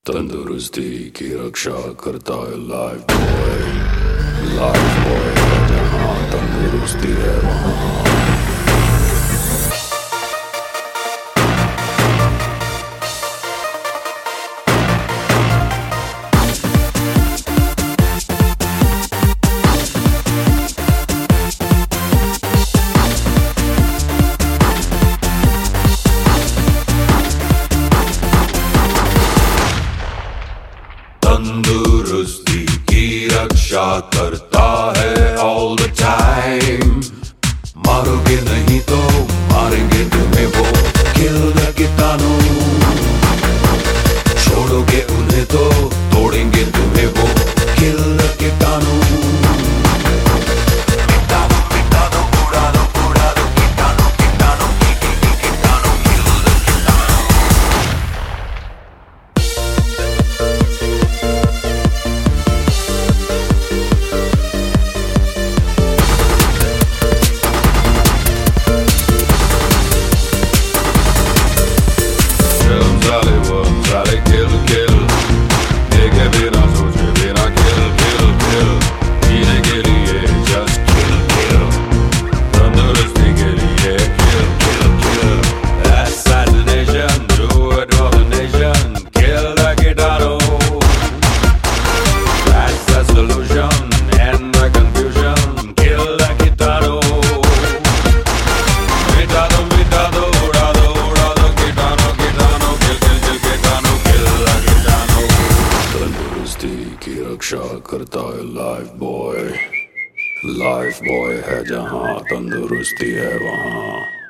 तंदुरुस्ती की रक्षा करता है लाइफ बॉय। लाइफ बॉय है जहाँ तंदुरुस्ती है वहाँ। तंदुरुस्ती की रक्षा करता है ऑल द टाइम। मारोगे नहीं तो मारेंगे तुम्हें वो किल द कीटाणु। छोड़ोगे उन्हें तो तोड़ेंगे तुम्हें वो किल द कीटाणु। Dale, kill, kill. देखे बिना सोचे बिना kill, kill, kill. जीने के लिए just kill, kill. तंदुरुस्ती के लिए kill, kill, kill. Assassination, do it for the nation. Kill the कीटाणु. That's the solution. End the confusion. Kill the कीटाणु. मिटा दो, उड़ा दो कीटाणु, कीटाणु. तंदुरुस्ती की रक्षा करता है लाइफ बॉय। लाइफ बॉय है जहाँ तंदुरुस्ती है वहाँ।